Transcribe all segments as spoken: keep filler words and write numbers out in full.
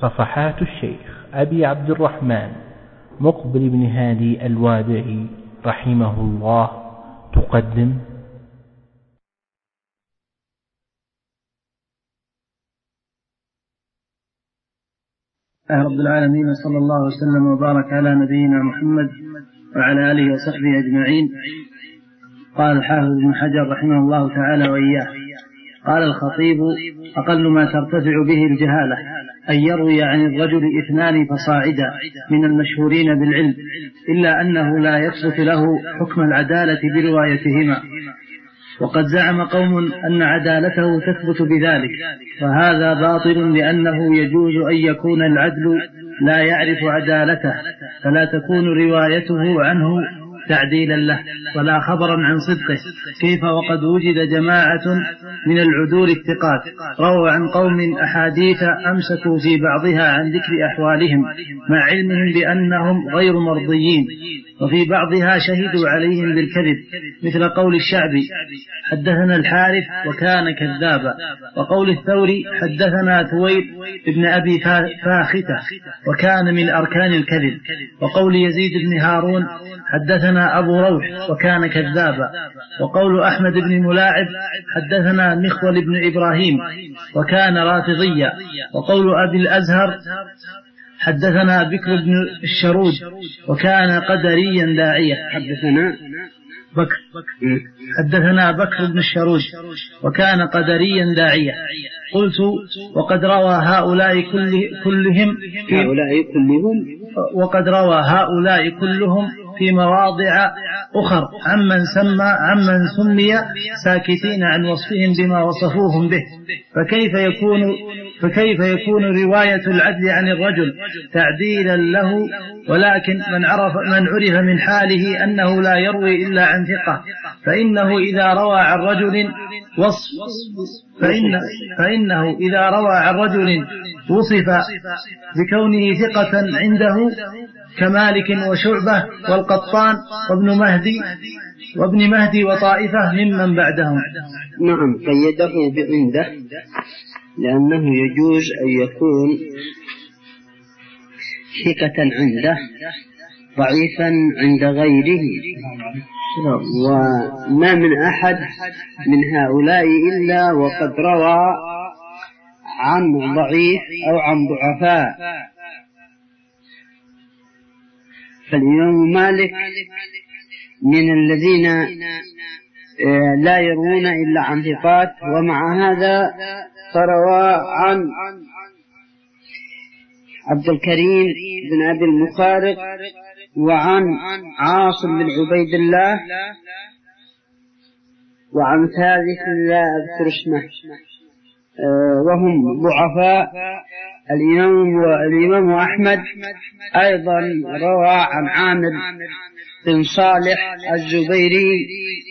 صفحات الشيخ أبي عبد الرحمن مقبل بن هادي الوادعي رحمه الله تقدم رب العالمين، صلى الله وسلم وبارك على نبينا محمد وعلى آله وصحبه أجمعين. قال الحافظ ابن حجر رحمه الله تعالى وإياه: قال الخطيب: أقل ما ترتفع به الجهالة أن يروي عن الرجل اثنان فصاعدا من المشهورين بالعلم، إلا أنه لا يثبت له حكم العدالة بروايتهما. وقد زعم قوم أن عدالته تثبت بذلك، وهذا باطل، لأنه يجوز أن يكون العدل لا يعرف عدالته، فلا تكون روايته عنه تعديلا له ولا خبرا عن صدقه، كيف وقد وجد جماعة من العدول الثقات رووا عن قوم أحاديث أمسكوا في بعضها عن ذكر أحوالهم مع علمهم بأنهم غير مرضيين، وفي بعضها شهدوا عليهم بالكذب، مثل قول الشعبي: حدثنا الحارث وكان كذابا، وقول الثوري: حدثنا ثويل ابن أبي فاختة وكان من أركان الكذب، وقول يزيد بن هارون: حدثنا أبو روح وكان كذابا، وقول أحمد بن ملاعب: حدثنا مخول بن إبراهيم وكان رافضيا، وقول أبي الأزهر: حدثنا بكر بن الشروج وكان قدريا داعيا. حدثنا بكر حدثنا بكر بن الشروج وكان قدريا داعيا. قلت: وقد روى هؤلاء كل كلهم في هؤلاء كلهم وقد روى هؤلاء كلهم في مواضع أخر عمن سمى عمن سمي ساكتين عن وصفهم بما وصفوهم به، فكيف يكون فكيف يكون رواية العدل عن الرجل تعديلا له، ولكن من عرف من عرف من حاله أنه لا يروي إلا عن ثقة، فإنه إذا روى عن رجل وصف فإن فإنه إذا روى عن رجل وصف بكونه ثقة عنده كمالك وشعبة والقطان وابن مهدي وابن مهدي وطائفة ممن بعدهم. نعم، قيده بعنده، لأنه يجوز أن يكون ثقة عنده ضعيفا عند غيره، وما من أحد من هؤلاء إلا وقد روى عن ضعيف أو عن ضعفاء. فالإمام مالك من الذين لا يروون إلا عن ثقات، ومع هذا فروى عن عبد الكريم بن أبي المخارق وعن عاصم بن عبيد الله وعن ثالث لا أذكر اسمه، وهم ضعفاء. الإمام والإمام أحمد أيضا روى عن عامر بن صالح الزبيري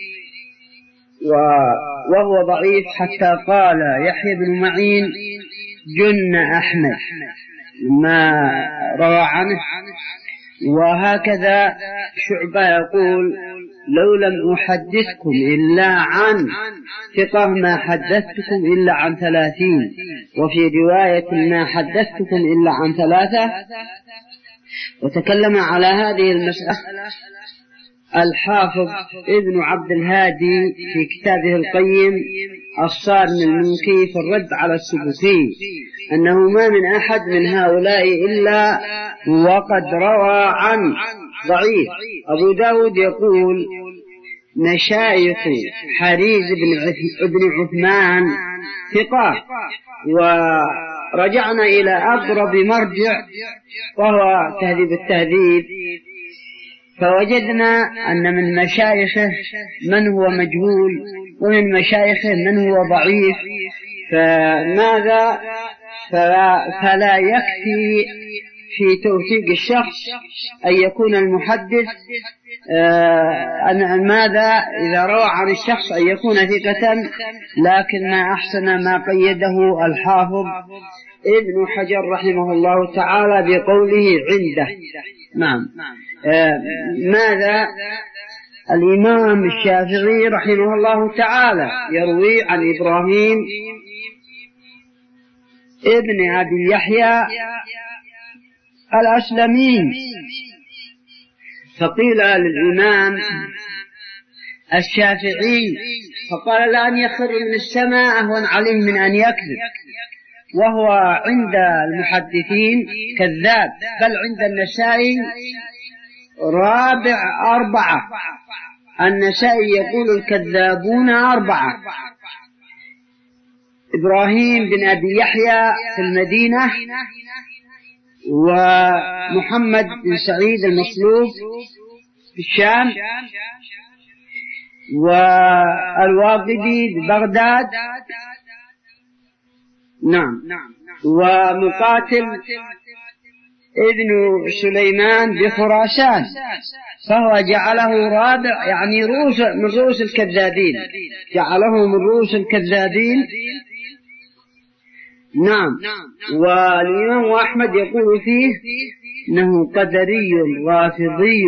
وهو ضعيف، حتى قال يحيى بن معين: جن أحمد ما روى عنه. وهكذا شعبة يقول: لو لم أحدثكم إلا عن ثقة ما حدثتكم إلا عن ثلاثين، وفي رواية ما حدثتكم إلا عن ثلاثة. وتكلم على هذه المسألة الحافظ ابن عبد الهادي في كتابه القيم الصارم المنكي في الرد على السبكي، أنه ما من أحد من هؤلاء إلا وقد روى عن ضعيف. أبو داود يقول: مشايخ حريز بن عثمان ثقة. ورجعنا إلى أقرب مرجع وهو تهذيب التهذيب، فوجدنا أن من مشايخه من هو مجهول، ومن مشايخه من هو ضعيف. فماذا فلا, فلا يكفي في توثيق الشخص أن يكون المحدث أن ماذا إذا روى عن الشخص أن يكون ثقة، لكن ما أحسن ما قيده الحافظ ابن حجر رحمه الله تعالى بقوله عنده. نعم. آه ماذا الإمام الشافعي رحمه الله تعالى يروي عن إبراهيم ابن أبي يحيى الأسلمي. فقيل للإمام الشافعي فقال لأن يخر من السماء أهون عليه من أن يكذب، وهو عند المحدثين كذاب، بل عند النسائي رابع أربعة. النسائي يقول الكذابون أربعة: إبراهيم بن أبي يحيى في المدينة، ومحمد بن سعيد المصلوب في الشام، والواقدي ببغداد، نعم، ومقاتل ابن سليمان بخراسان، فهو جعله رابع، يعني رؤوس من رؤوس الكذابين، جعله من رؤوس الكذابين. نعم. والإمام أحمد يقول فيه إنه قدري رافضي،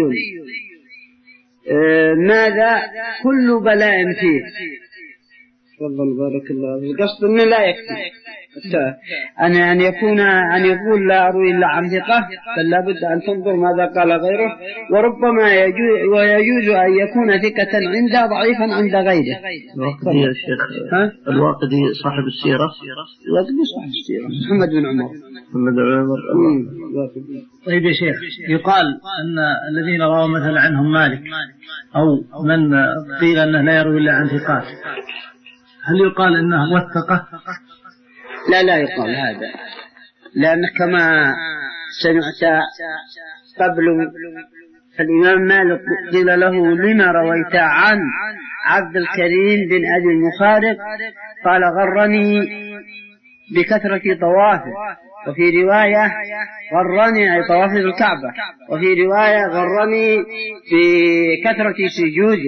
آه ماذا كل بلاء فيه. تفضل بارك الله. القصد أنه لا يكفي أن أن يكون أن يقول لا أروي إلا عن ثقة، بل لابد أن تنظر ماذا قال غيره، وربما يجوز ويجوز أن يكون ثقة عنده ضعيفا عند غيره. الواقدي يا شيخ، الواقدي صاحب السيرة، الواقدي صاحب السيرة محمد بن عمر. محمد بن عمر. طيب يا شيخ، يقال أن الذين رووا مثلا عنهم مالك أو من قيل أنه لا يروي إلا عن ثقات، هل يقال أنه وثقه؟ لا لا يقال هذا، لأن كما سمعت قبل فالإمام مالك قيل له لما رويت عن عبد الكريم بن أبي المخارق؟ قال غرني بكثرة طوافه، وفي رواية غرني أي طواف الكعبة، وفي رواية غرني بكثرة سجوده.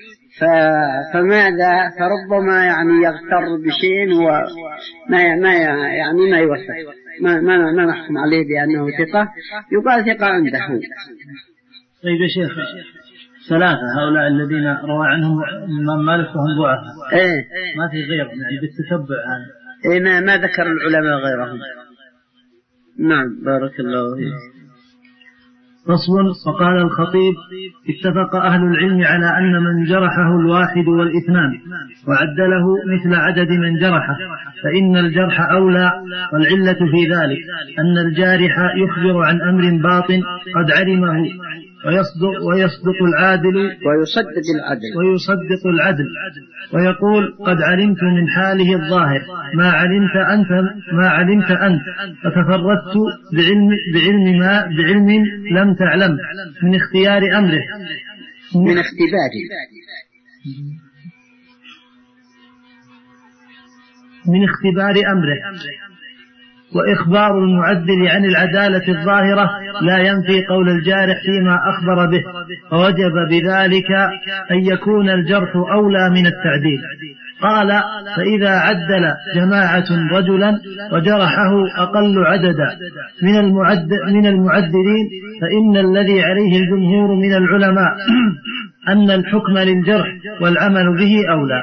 فماذا فربما يعني يغتر بشيء وما ما يعني ما يوثق، ما ما ما نحكم عليه بأنه ثقة، يقال ثقة عنده. طيب يا شيخ، ثلاثة هؤلاء الذين روى عنهم الإمام مالك وهم ضعفاء، إيه ما في غيرهم يعني بالتتبع هذا، إيه ما ما ذكر العلماء غيرهم. نعم بارك الله فيك. فصل. وقال الخطيب: اتفق أهل العلم على أن من جرحه الواحد والاثنان وعدله مثل عدد من جرحه فإن الجرح أولى، والعلة في ذلك أن الجارح يخبر عن أمر باطن قد علمه ويصدق, ويصدق العادل ويصدق العدل ويصدق العدل ويقول قد علمت من حاله الظاهر ما علمت أنت ما علمت أنت فتفردت بعلم, بعلم ما بعلم لم تعلم من اختيار أمره من اختباره من اختبار أمره. وإخبار المعدل عن العدالة الظاهرة لا ينفي قول الجارح فيما أخبر به، فوجب بذلك أن يكون الجرح أولى من التعديل. قال: فإذا عدل جماعة رجلا وجرحه أقل عددا من المعد من المعدلين فإن الذي عليه الجمهور من العلماء أن الحكم للجرح والعمل به أولى.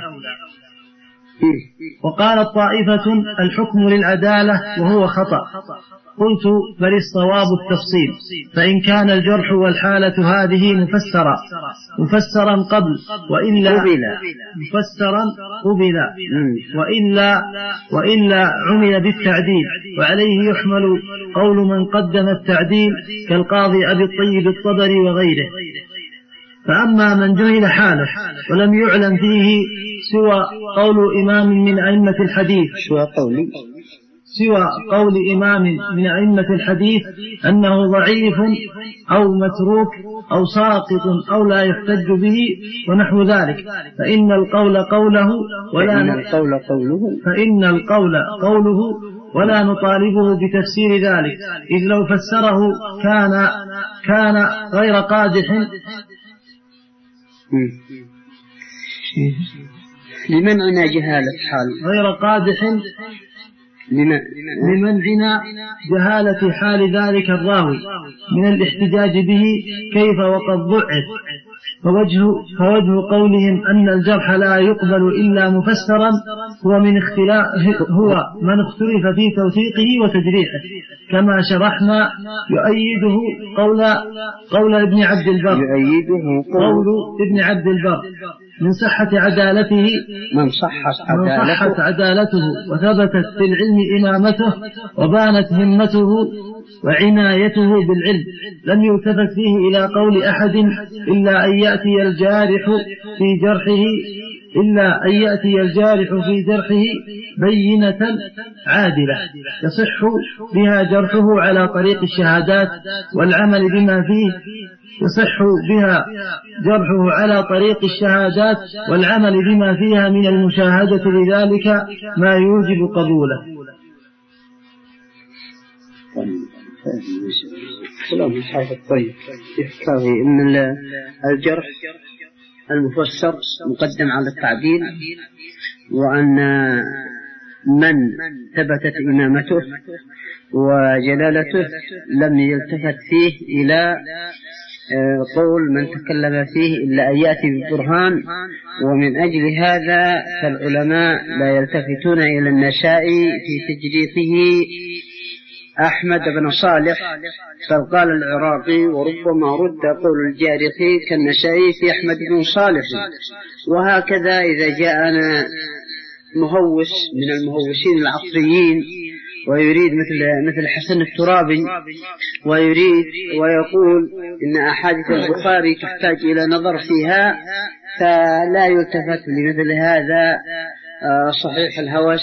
وقالت طائفة: الحكم للعدالة وهو خطأ. قلت: بل الصواب التفصيل، فإن كان الجرح والحالة هذه مفسرا مفسرا قبل وإلا مفسرا قبل وإلا وإلا عمل بالتعديل، وعليه يحمل قول من قدم التعديل كالقاضي أبي الطيب الطبري وغيره. فأما من جهل حاله ولم يعلم فيه سوى قول إمام من أئمة الحديث سوى قول سوى قول إمام من أئمة الحديث أنه ضعيف أو متروك أو ساقط أو لا يحتج به ونحو ذلك، فإن القول قوله ولا فإن القول قوله فإن القول قوله ولا نطالبه بتفسير ذلك، إذ لو فسره كان كان غير قادح لمنعنا جهالة حال غير قادح لمنعنا جهالة حال ذلك الراوي من الاحتجاج به، كيف وقد ضعف. فوجه, فوجه قولهم أن الجرح لا يقبل إلا مفسرا هو من اختلاف هو من اختلف في توثيقه وتجريحه، كما شرحنا. يؤيده قول قول ابن عبد البر يؤيده قول ابن عبد البر من صحة عدالته من صحت من صحت عدالته وثبتت في العلم إمامته وبانت همته وعنايته بالعلم، لم يلتفت فيه إلى قول أحد إلا أن يأتي الجارح في جرحه إلا أن يأتي الجارح في جرحه بينة عادلة يصح بها جرحه على طريق الشهادات والعمل بما فيه يصح بها جرحه على طريق الشهادات والعمل بما فيها من المشاهدة لذلك ما يوجب قبوله. كلام الحافظ طيب يحكي إن الجرح المفسر مقدم على التعديل، وأن من ثبتت إمامته وجلالته لم يلتفت فيه إلى قول من تكلم فيه إلا أن يأتي بالبرهان. ومن أجل هذا فالعلماء لا يلتفتون إلى النسائي في تجريحه أحمد بن صالح، بل قال العراقي وربما رد قول الجارحي كالنسائي في أحمد بن صالح. وهكذا إذا جاءنا مهوس من المهوسين العصريين ويريد مثل مثل حسن الترابي ويريد ويقول إن أحاديث البخاري تحتاج إلى نظر فيها، فلا يلتفت لمثل هذا صحيح الهوس.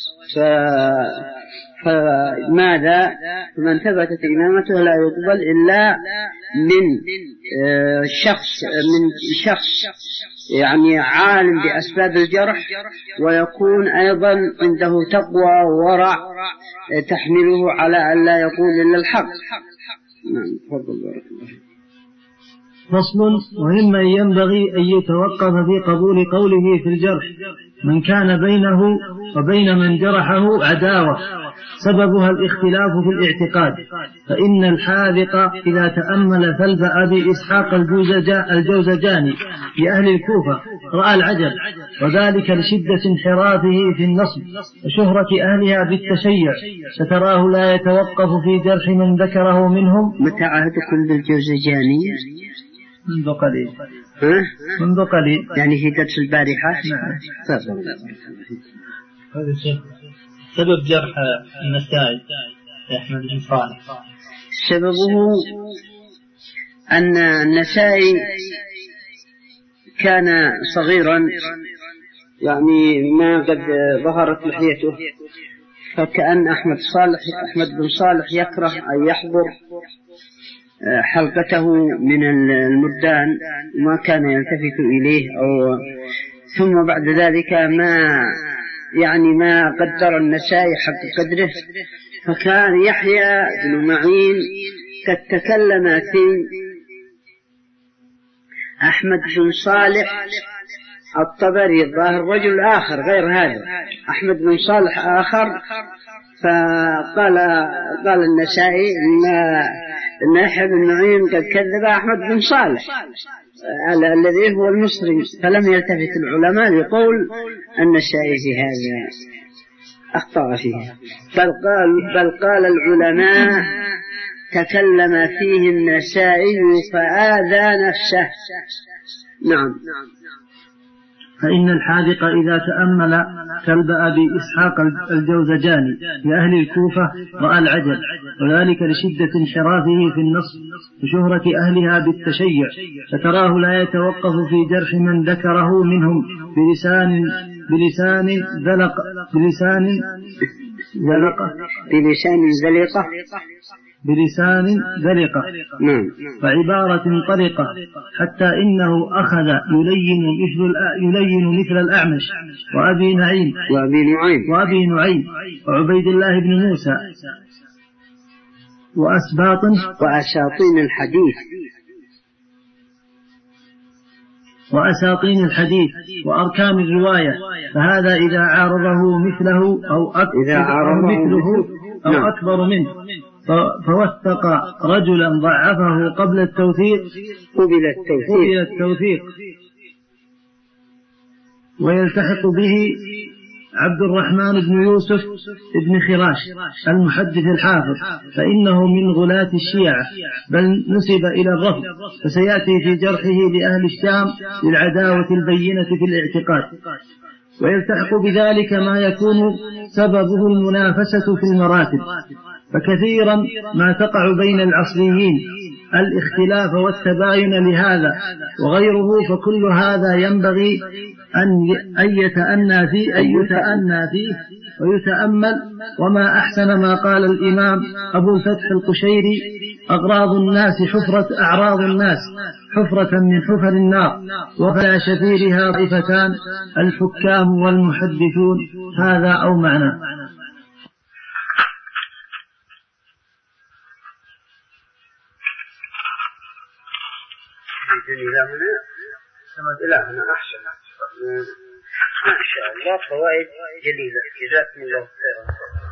فماذا من ثبتت إمامته لا يقبل إلا من شخص من شخص يعني عالم بأسباب الجرح، ويكون أيضا عنده تقوى وورع تحمله على أن لا يقول إلا الحق. فصل. ومما ينبغي أن يتوقف في قبول قوله في الجرح من كان بينه وبين من جرحه عداوة سببها الاختلاف في الاعتقاد، فإن الحاذق إذا تأمل ثلب أبي إسحاق الجوزجاني لأهل الكوفة رأى العجب، وذلك لشدة انحرافه في النصب وشهرة أهلها بالتشيع، ستراه لا يتوقف في جرح من ذكره منهم. متى عهدكم بالجوزجاني؟ منذ قليل. منذ قليل يعني في درس البارحة. نعم. هذا الشيء سبب جرح النسائي أحمد بن صالح. سببه أن النسائي كان صغيرا، يعني ما قد ظهرت لحيته، فكأن أحمد صالح أحمد بن صالح يكره أن يحضر حلقته من المردان، ما كان يلتفت إليه. أو ثم بعد ذلك ما يعني ما قدر النسائي حق قدره، فكان يحيى بن معين قد تكلم في أحمد بن صالح الطبري الظاهر رجل آخر غير هذا، أحمد بن صالح آخر. فقال قال النسائي إن يحيى بن معين قد كذب أحمد بن صالح الذي هو المصري، فلم يلتفت العلماء لقول النسائي في هذا، أخطأ فيه. بل قال, بل قال العلماء تكلم فيه النسائي فآذى نفسه. نعم. فإن الحاذق إذا تأمل كلب أبي إسحاق الجوزجاني لأهل الكوفة رأى العجب، وذلك لشدة انحرافه في النص وشهرة أهلها بالتشيع، فتراه لا يتوقف في جرح من ذكره منهم بلسان بلسان ذلق بلسان ذلقة بلسان ذلقة بلسان ذلقة نعم. وعبارة طريقة، حتى إنه أخذ يلين مثل يلين مثل الأعمش وأبي نعيم وأبي نعيم وأبي نعيم وعبيد الله بن موسى وأسباط وأساطين الحديث وأساطين الحديث وأركان الرواية، فهذا إذا عارضه مثله أو أكبر مثله أو نعم. أكبر منه فوثق رجلا ضعفه قبل التوثيق قبل التوثيق, قبل التوثيق ويلتحق به عبد الرحمن بن يوسف بن خراش المحدث الحافظ، فإنه من غلاة الشيعة بل نسب إلى الرفض، فسيأتي في جرحه لأهل الشام للعداوة البينة في الاعتقاد. ويلتحق بذلك ما يكون سببه المنافسة في المراتب، فكثيرا ما تقع بين العصريين الاختلاف والتباين لهذا وغيره، فكل هذا ينبغي أن يتأنى فيه, أن يتأنى فيه ويتأمل. وما أحسن ما قال الإمام أبو الفتح القشيري: أغراض الناس حفرة أعراض الناس حفرة من حفر النار، وفلا شفيرها طائفتان الحكام والمحدثون. هذا أو معنى. إلى هنا إلى هنا أحسن ما شاء الله، فوائد جليلة. جزاكم الله خيرا.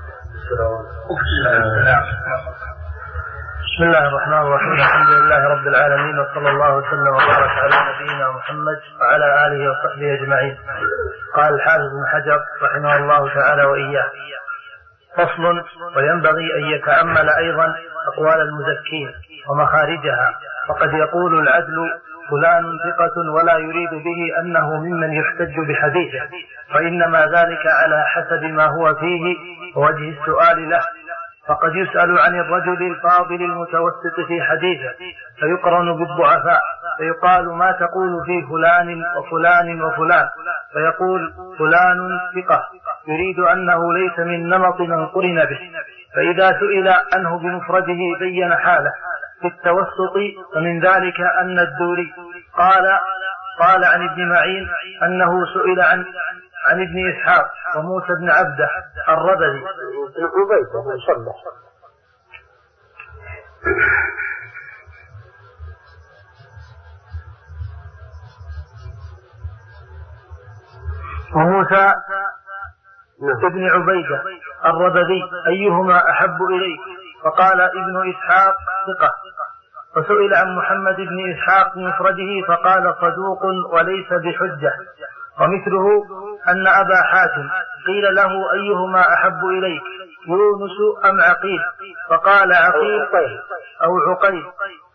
بسم الله الرحمن الرحيم. الحمد لله رب العالمين، وصلى الله وسلم وبارك على نبينا محمد وعلى آله وصحبه أجمعين. قال الحافظ ابن حجر رحمه الله تعالى وإياه: فصل: وينبغي أن يتأمل أيضا أقوال المزكين ومخارجها، فقد يقول العدل فلان ثقة ولا يريد به أنه ممن يحتج بحديثه، وإنما ذلك على حسب ما هو فيه ووجه السؤال له. فقد يسأل عن الرجل الفاضل المتوسط في حديثه فيقرن بالضعفاء، فيقال: ما تقول في فلان وفلان وفلان؟ فيقول: فلان ثقة، يريد أنه ليس من نمط من قرن به. فإذا سئل عنه بمفرده بين حاله. في التوسط فمن ذلك أن الدوري قال قال عن ابن معين أنه سئل عن عن ابن إسحاق وموسى بن عبده الربذي وموسى ابن عبيدة الربذي أيهما أحب إليك؟ فقال ابن إسحاق ثقة. وسئل عن محمد بن إسحاق بمفرده فقال صدوق وليس بحجة. ومثله أن أبا حاتم قيل له أيهما أحب إليك، يونس أم عقيل؟ فقال عقيل أو عقيل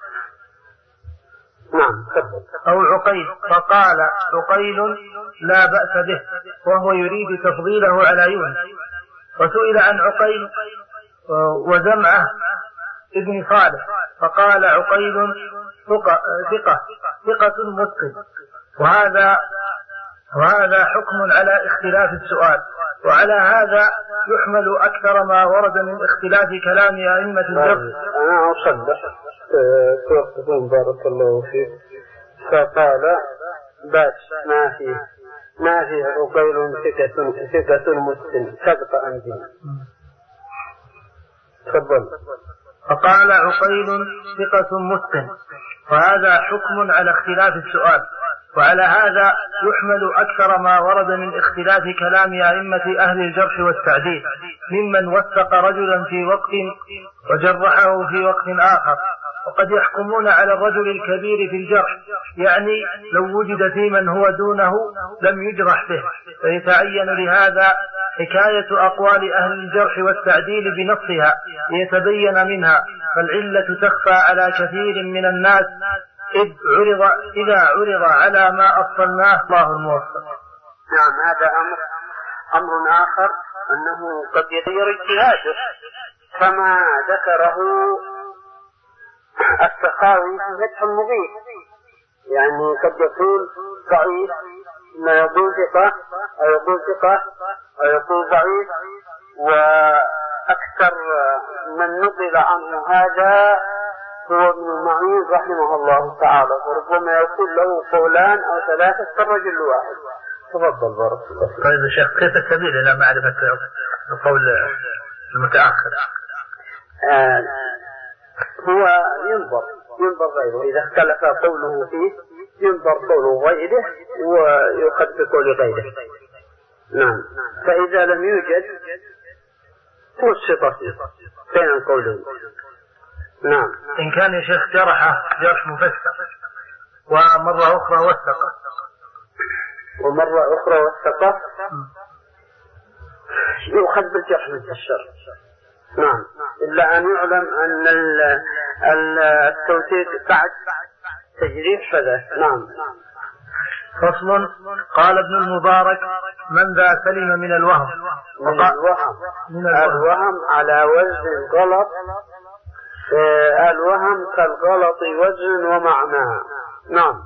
أو عقيل فقال عقيل لا بأس به، وهو يريد تفضيله على يونس. وسئل عن عقيل وزمعه ابن صالح فقال عقيل ثقة ثقة متقن. وهذا وهذا حكم على اختلاف السؤال، وعلى هذا يحمل أكثر ما ورد من اختلاف كلام أئمة الفقه. أنا أصدق توقفون بارك الله فيك. فقال بس ما في ما في عقيل ثقة ثقة متقن صدق أنزل. تفضل. فقال عقيل ثقة متقن، وهذا حكم على اختلاف السؤال، وعلى هذا يحمل أكثر ما ورد من اختلاف كلام أئمة أهل الجرح والتعديل ممن وثق رجلا في وقت وجرحه في وقت آخر. وقد يحكمون على الرجل الكبير في الجرح، يعني لو وجد في من هو دونه لم يجرح به، فيتعين لهذا حكاية أقوال أهل الجرح والتعديل بنصها ليتبين منها، فالعلة تخفى على كثير من الناس إذ عرض إذا عرض على ما أصلناه. الله الموفق. نعم، هذا أمر أمر آخر أنه قد يتغير اجتهاده كما ذكره السخاوي في فتح المغيث، يعني قد يقول ضعيف ما يقول ثقة أو يقول ثقة أو يقول ضعيف، وأكثر من نقل عنه هذا هو ابن معين رحمه الله تعالى، وربما يقول له قولان أو ثلاثة كالرجل الواحد. تفضل بارك الله. طيب يا شيخ، كيف السبيل إلى معرفة القول المتأخر؟ آه هو ينظر ينظر غيره، إذا اختلف قوله فيه ينظر قوله غيره ويؤخذ بقول غيره. نعم، فإذا لم يوجد توسط بين القولين. نعم. إن كان يا شيخ جرحه جرح مفسر ومرة أخرى وثقه ومرة أخرى وثقه يؤخذ بالجرح مثل الشر. نعم، إلا أن يعلم أن التوثيق بعد تجريح فذا. نعم. فصل. قال ابن المبارك: من ذا سلم من الوهم. من الوهم. من الوهم. الوهم على وزن غلط. الوهم كالغلط وزن ومعنى. نعم.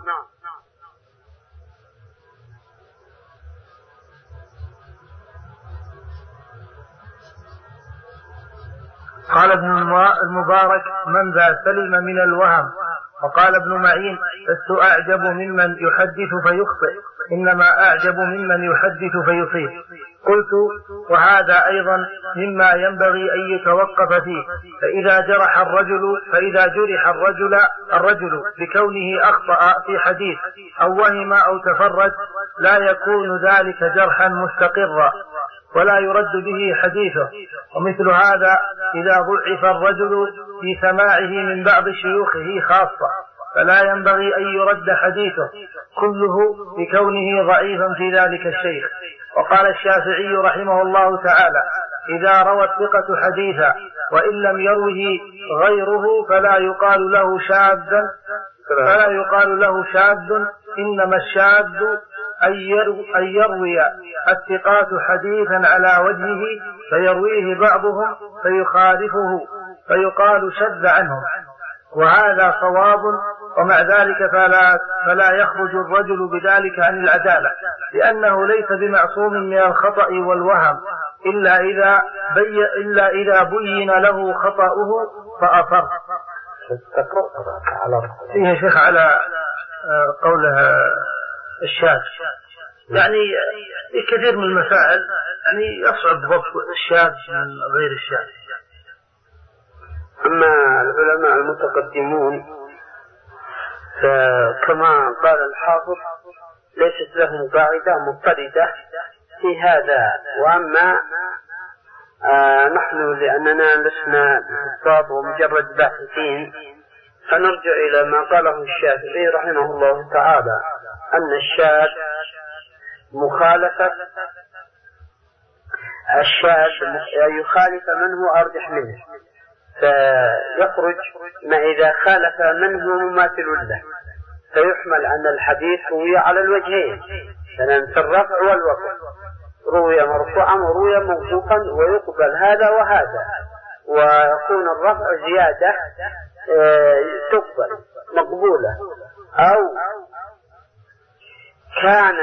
قال ابن المبارك: من ذا سلم من الوهم. وقال ابن معين: لست أعجب ممن يحدث فيخطئ، إنما أعجب ممن يحدث فيصيب. قلت: وهذا أيضا مما ينبغي أن يتوقف فيه، فإذا جرح الرجل فإذا جرح الرجل الرجل بكونه أخطأ في حديث أو وهم أو تفرد لا يكون ذلك جرحا مستقرا ولا يرد به حديثه. ومثل هذا إذا ضعف الرجل في سماعه من بعض شيوخه خاصة فلا ينبغي أن يرد حديثه كله بكونه ضعيفا في ذلك الشيخ. وقال الشافعي رحمه الله تعالى: إذا روى الثقة حديثا وإن لم يروه غيره فلا يقال له شاذ فلا يقال له شاذ إنما الشاذ أن يروي الثقات حديثا على وجهه فيرويه بعضهم فيخالفه فيقال شذ عنهم، وهذا صواب. ومع ذلك فلا, فلا يخرج الرجل بذلك عن العدالة، لأنه ليس بمعصوم من الخطأ والوهم إلا إذا, بي إلا إذا بين له خطأه فأصر. فيه شيخ على قولها الشاذ، يعني كثير من المسائل يعني يصعب ضبط الشاذ من غير الشاذ. أما العلماء المتقدمون فكما قال الحافظ ليست لهم قاعدة مضطردة في هذا. وأما آه نحن لأننا لسنا بحفاظ ومجرد باحثين فنرجع إلى ما قاله الشافعي رحمه الله تعالى أن الشاذ مخالفة الشاذ يخالف من هو أرجح منه، فيخرج ما إذا خالف من هو مماثل له، فيحمل أن الحديث روي على الوجهين، في الرفع والوقف، روي مرفوعا وروي موقوفا، ويقبل هذا وهذا، ويكون الرفع زيادة تقبل مقبولة. أو كان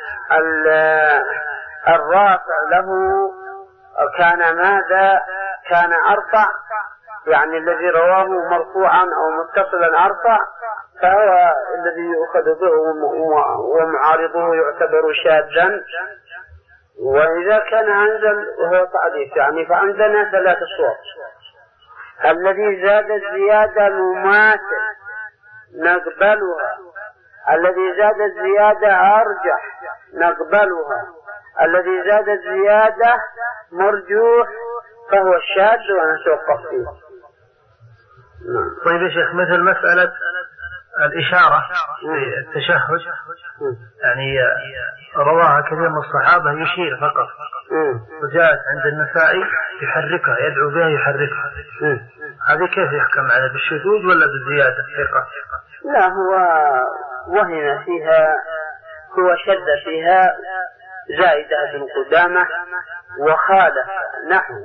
الرافع له كان ماذا كان أرفع، يعني الذي رواه مرفوعا أو متصلا أرفع، فهو الذي يؤخذ به ومعارضه يعتبر شاذا. وإذا كان أنزل وهو تعريف، يعني فعندنا ثلاث صور: الذي زاد الزيادة مماثل نقبلها، الذي زاد الزيادة أرجح نقبلها، الذي زاد الزيادة مرجوح فهو الشاذ ونتوقف فيه. طيب يا شيخ، مثل مسألة الإشارة في التشهد، يعني رواها كثير من الصحابة يشير فقط، وجاءت عند النسائي يحركها، يدعو بها يحركها، هذه كيف يحكم على بالشذوذ ولا بالزيادة ثقة؟ لا، هو وهم فيها، هو شد فيها زائدة بن قدامة وخالف نحو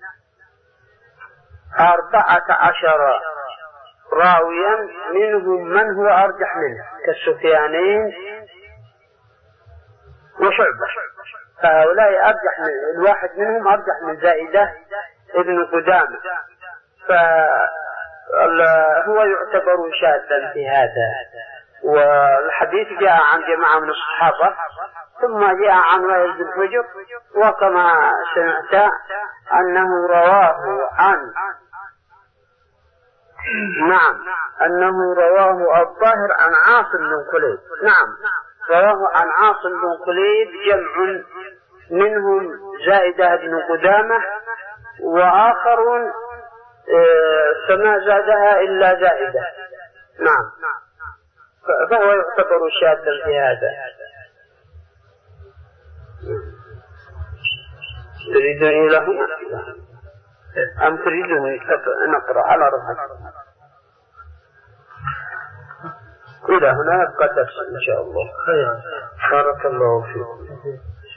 أربعة عشر راويا منهم من هو أرجح منه كالسفيانين وشعبة، فهؤلاء أرجح من الواحد منهم أرجح من زائدة ابن قدامة، فهو يعتبر شاذا في هذا. والحديث جاء عن جماعة من الصحابة ثم جاء عن وائل بن حجر، وكما سمعت أنه رواه عن نعم أنه رواه الظاهر عن عاصم بن كليب، نعم رواه عن عاصم بن كليب جمع منهم زائدة بن قدامة، وآخرون فما زادها إلا زائدة، نعم، فهو يعتبر شاذا في هذا. تريدني له أم تريدني نقرأ على رأسك؟ إلى هنا قد درس إن شاء الله. بارك الله فيكم.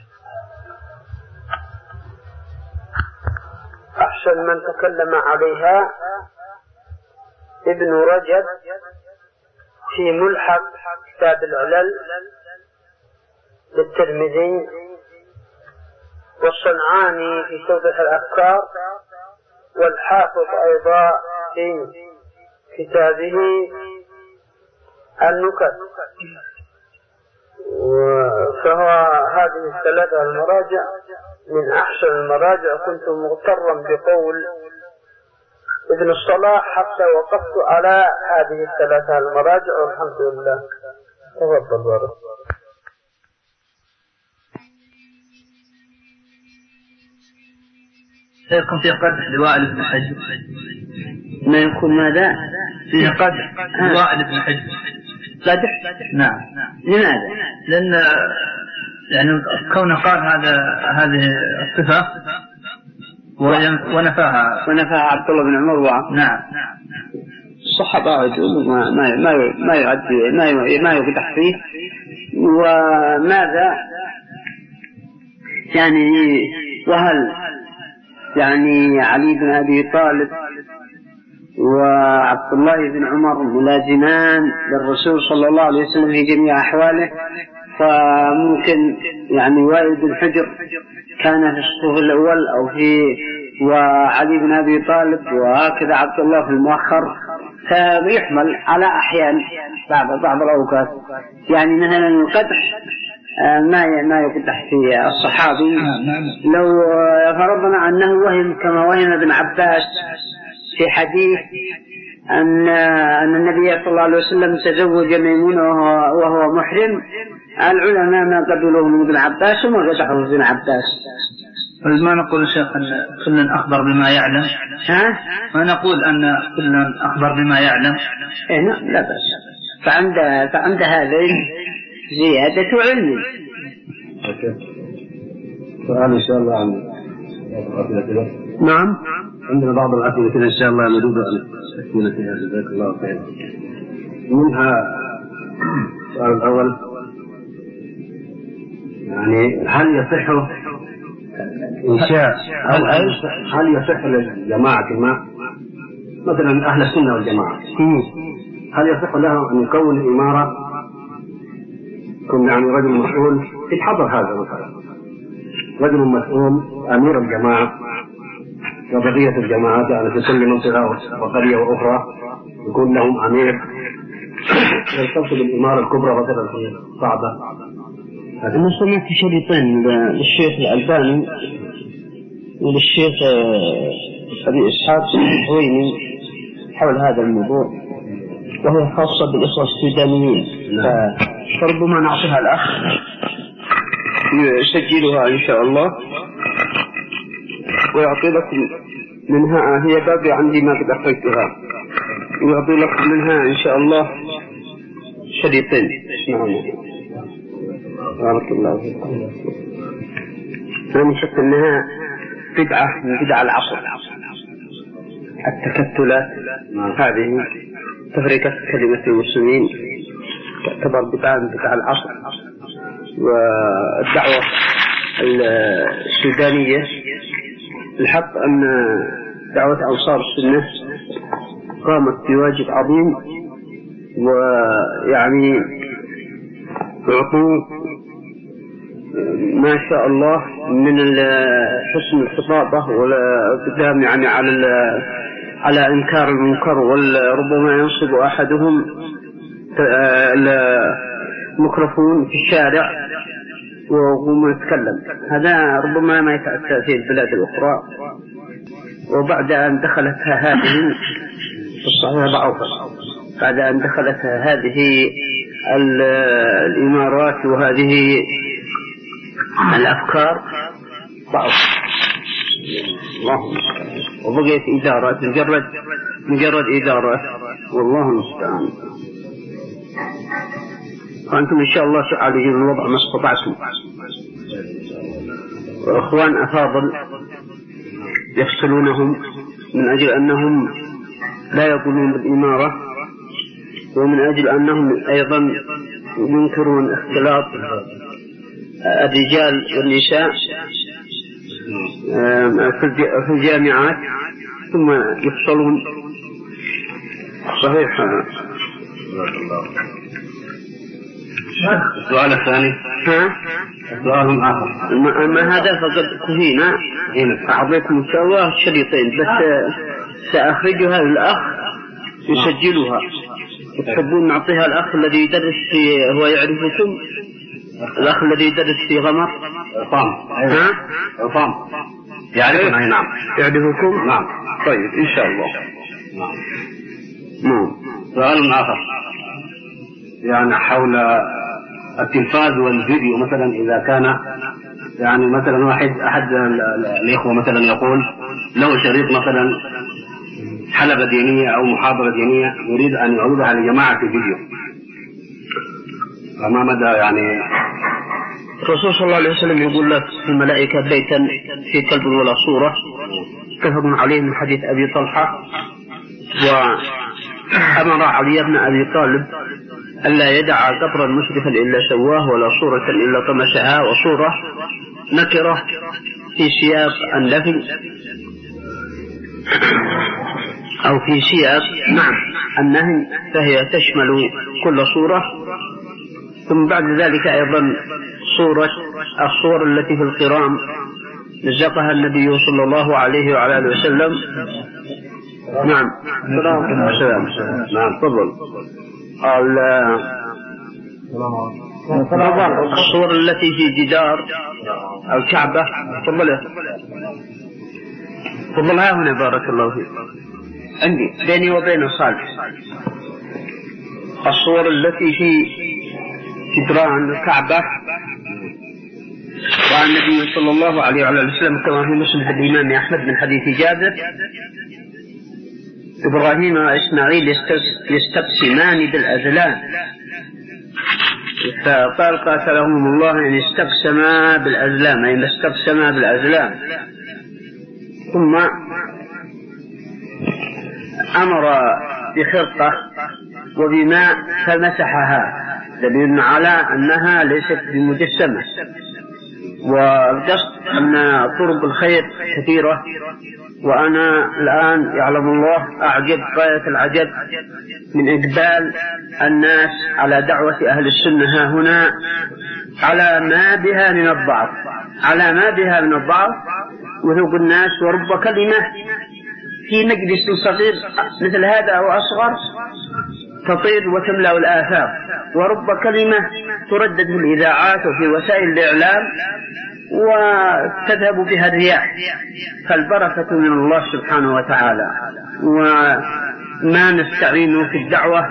أحسن من تكلم عليها ابن رجب في ملحق كتاب العلل للترمذي، والصنعاني في توضيح الأفكار، والحافظ أيضا في كتابه النكت. فهو هذه الثلاثة المراجع من أحسن المراجع. كنت مغترا بقول ابن الصلاح حتى وقفت على هذه الثلاثة المراجع والحمد لله. تفضل بارك. سيكون في قدح لوائل بن حجر. ما يكون ماذا؟ فيه قدح لوائل بن حجر. قدح؟ نعم. لماذا؟ لأن يعني كونه قال هذا هذه الصفة ونفاها ونفاها عبد الله بن عمر وعب. نعم. الصحابة عدول ما ما ما ما يعد ما ما يقدح فيه. وماذا يعني؟ وهل يعني علي بن أبي طالب وعبد الله بن عمر ملازمان للرسول صلى الله عليه وسلم في جميع أحواله؟ فممكن يعني وائل بن حجر كان في الصف الأول أو في وعلي بن أبي طالب وهكذا عبد الله في المؤخر، فيحمل على أحيان بعض بعض الأوقات. يعني مثلا القدح ما ما يقدح في الصحابي لو فرضنا أنه وهم كما وهم ابن عباس في حديث أن أن النبي صلى الله عليه وسلم تزوج ميمونة وهو محرم. العلماء ما قبلوه من ابن عباس وما قدحوا ابن عباس. ما نقول الشيخ أن كل أخبر بما يعلم. ها؟ ما نقول أن كل أخبر بما يعلم. إيه نعم لا بأس. فعند فعند هذا زيادة علم. سؤال إن شاء الله عن نعم. عندنا بعض الأسئلة كذا إن شاء الله نريد أن تكون فيها جزاك الله خيرا. منها السؤال الأول، يعني هل يصح إنشاء هل هل يصح للجماعة ما مثلا أهل السنة والجماعة هل يصح له أن يكون إمارة، يكون يعني رجل مسؤول يتحضر هذا مثلا رجل مسؤول أمير الجماعة وبقية الجماعات يعني في كل منطقة وقرية وأخرى يكون لهم أمير يلتقط بالإمارة الكبرى مثلا في صعبة. أنا سمعت شريطين للشيخ الألباني وللشيخ أبي إسحاق الحويني حول هذا الموضوع، وهي خاصة بالإخوة السودانيين. فربما نعطيها الأخ يسجلها إن شاء الله ويعطي لكم منها. هي باقي عندي ما قد أخرجتها، ويعطي لكم منها إن شاء الله شريطين. نعم بارك الله فيكم. أنا من شك أنها بدعة من بدع العصر، التكتلات هذه تفرقة كلمة المسلمين تعتبر بدعة من بدع العصر. والدعوة السودانية الحق أن دعوة أنصار السنة قامت بواجب عظيم، ويعني يعطوا ما شاء الله من حسن الخطابة والقدام يعني على على إنكار المنكر، وربما ينصب أحدهم الميكروفون في الشارع وهو يتكلم. هذا ربما ما يتأتى في البلاد الأخرى. وبعد أن دخلتها هذه في الصحيح ضعفت، بعد أن دخلتها هذه الإمارات وهذه الأفكار ضعفت. اللهم وبقيت إدارات مجرد مجرد إدارات، والله المستعان. وأنتم إن شاء الله تعالجون الوضع ما استطعتم. وإخوان أفاضل يفصلونهم من أجل أنهم لا يقولون بالإمارة، ومن أجل أنهم أيضا ينكرون اختلاط الرجال والنساء في الجامعات ثم يفصلون. صحيح. السؤال الثاني. ها؟ سؤال آخر. أما هذا فقد كفينا، أعطيكم إن شاء الله شريطين بس سأخرجها للأخ يسجلها. تحبون نعطيها الأخ الذي يدرس في هو يعرفكم، الأخ الذي يدرس في غمر عصام. ها؟ عصام يعرفنا. نعم يعرفكم. نعم. طيب إن شاء الله. نعم. نعم. سؤال آخر يعني حول التلفاز والفيديو، مثلا إذا كان يعني مثلا واحد أحد الإخوة مثلا يقول له شريط مثلا حلبة دينية أو محاضرة دينية يريد أن يعرضها لجماعة في فيديو، فما مدى يعني؟ الرسول صلى الله عليه وسلم يقول لك الملائكة بيتا في كلب ولا صورة، اتفق عليه من حديث أبي طلحة. وأمر علي بن أبي طالب ألا يدع قبرا مشرفا إلا سواه ولا صورة إلا طمسها، وصورة نكرة في سياق النفي أو في سياق نعم النهي، فهي تشمل كل صورة. ثم بعد ذلك أيضا صورة الصور التي في القرام نزقها النبي صلى الله عليه وعلى آله وسلم. نعم. السلام. نعم. تفضل. الصور التي في جدار الكعبة. تفضل. تفضلها هنا بارك الله فيك. عندي بيني وبين صالح الصور التي في جدران الكعبة. وعن النبي صلى الله عليه وعلى وسلم كما في مسند الإمام أحمد من حديث جابر: إبراهيم وإسماعيل يستقسمان بالأزلام، فقال قاتلهم الله أن استقسما بالأزلام، أي استقسما بالأزلام. ثم أمر بخرقة وبماء فمسحها، دليل على أنها ليست بمجسمة. والقصد أن طرق الخير كثيرة، وأنا الآن يعلم الله أعجب غاية العجب من إقبال الناس على دعوة أهل السنة ها هنا على ما بها من الضعف، على ما بها من الضعف وذوق الناس. ورب كلمة في مجلس صغير مثل هذا أو أصغر تطير وتملأ الآفاق، ورب كلمة تردد في الإذاعات وفي وسائل الإعلام وتذهب بها الرياح. فالبركة من الله سبحانه وتعالى، وما نستعين في الدعوة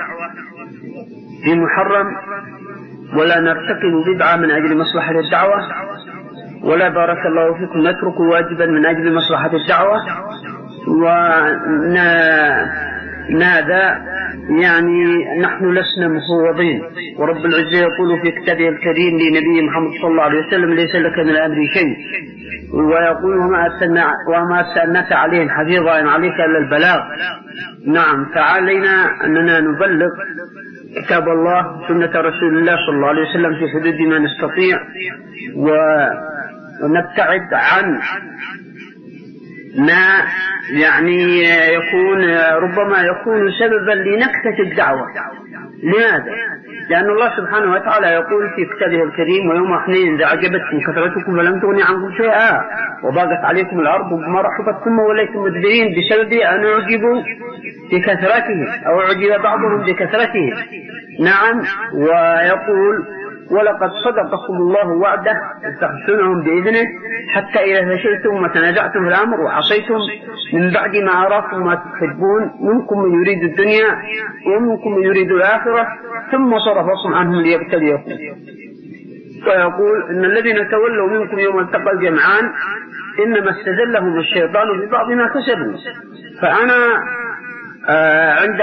بمحرم ولا نرتكب بدعة من أجل مصلحة الدعوة، ولا بارك الله فيكم نترك واجبا من أجل مصلحة الدعوة. ونادى يعني نحن لسنا مفوضين، ورب العزة يقول في كتابه الكريم لنبي محمد صلى الله عليه وسلم: ليس لك من الأمر شيء. ويقول: وما أرسلناك عليهم حفيظا إن عليك إلا البلاغ. نعم، فعلينا أننا نبلغ كتاب الله سنة رسول الله صلى الله عليه وسلم في حدود ما نستطيع، ونبتعد عن ما يعني يكون ربما يكون سببا لنكتة الدعوة. لماذا؟ لأن الله سبحانه وتعالى يقول في كتابه الكريم: ويوم حنين إذا أعجبتكم كثرتكم فلم تغن عنكم شيئا وضاقت عليكم الأرض بما رحبت ثم وليتم مدبرين بسبب أن أعجبوا بكثرتهم أو أعجب بعضهم بكثرتهم. نعم. ويقول: ولقد صدقكم الله وعده تحسنهم بإذنه حتى إذا فشلتم وتنازعتم في الأمر وعصيتم من بعد ما أراكم ما تحبون منكم من يريد الدنيا ومنكم من يريد الآخرة ثم صرفكم عنهم ليبتليكم. ويقول: إن الذين تولوا منكم يوم التقى الجمعان إنما استزلهم الشيطان ببعض ما كسبوا. فأنا آه عند